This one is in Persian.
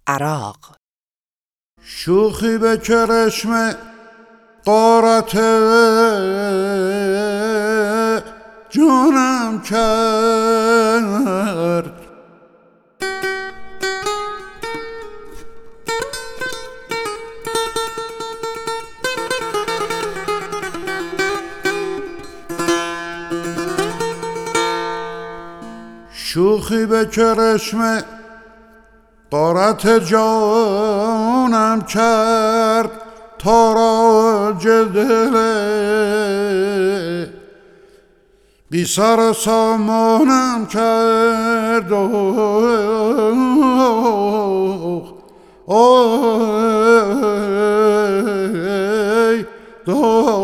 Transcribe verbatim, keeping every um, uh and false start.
عراق. شوخی به کرشم غارت جانم کرد، شوخی به کرشم غارت جانم کرد، تاراج دل بی سر و سامانم کرد. ای